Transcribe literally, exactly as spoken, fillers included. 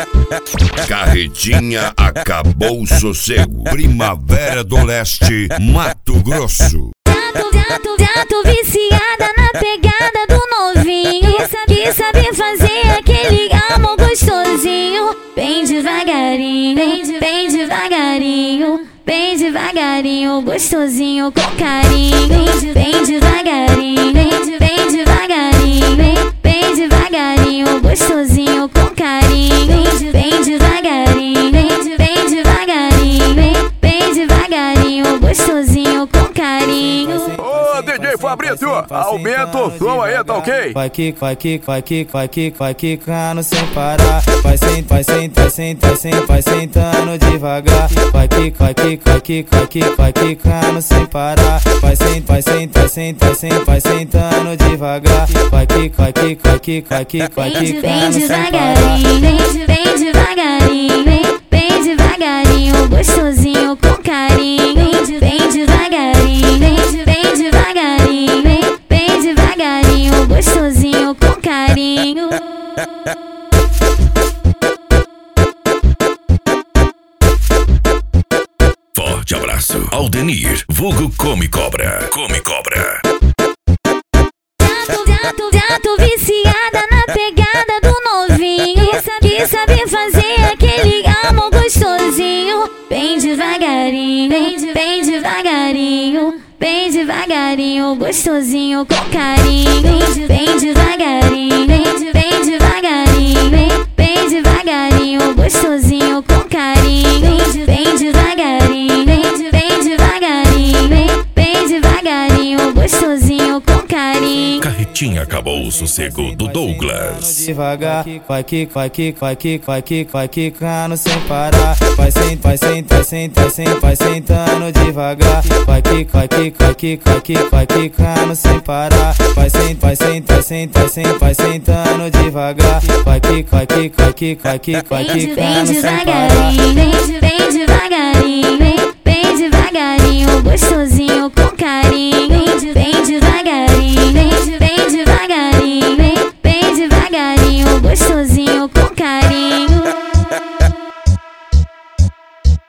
Carretinha acabou o sossego. Primavera do Leste, Mato Grosso. Já tô, já tô, já tô viciada na pegada do novinho que sabe fazer aquele amor gostosinho. Bem devagarinho, bem, bem devagarinho, bem devagarinho, gostosinho com carinho. Bem devagarinho, bem, bem devagarinho, bem, bem devagarinho, gostosinho com carinho. Bem devagarinho, bem, bem devagarinho, bem, bem devagarinho, gostosinho com carinho. Ô D J Fabrício, aumenta o som aí, tá ok? Vai que, vai que, vai que, vai que, vai quicando sem parar. Vai sentando, vai sentando, senta, senta, vai sentando devagar. Vai que, vai que, vai que, vai que, vai quicando sem parar. Vai sentando, vai sentando, senta, senta, vai sentando devagar. Vai que, vai que, vai que, vai que, vai quicando sem parar. Bem, bem devagarinho, bem, bem devagarinho, gostosinho com carinho. Bem devagarinho, bem, bem devagarinho, bem, bem devagarinho, gostosinho com carinho. Forte abraço, Aldenir, vulgo Come Cobra. Come Cobra. Já tô, já tô, já tô viciada na pegada do novinho que sabe fazer aquele amor gostosinho. Bem devagarinho, bem, bem devagarinho, bem devagarinho, gostosinho com carinho. Bem devagarinho, bem, bem devagarinho, bem, bem devagarinho, gostosinho com carinho. Bem devagarinho, bem, bem devagarinho, bem, bem devagarinho, gostosinho com carinho. Carretinha acabou o sossego do Douglas. Devagar, vai que, vai que, vai que, vai que, vai quicando sem parar. Vai sentando, vai sentando, senta, senta, vai sentando devagar. Vai que, vai que, vai que, vai que, vai quicando sem parar. Vai sentando, vai sentando, senta, senta, vai sentando devagar. Vai que, vai que, vai que, vai que, vai quicando sem parar. Bem devagarinho, bem, bem devagarinho, bem, bem devagarinho, gostosinho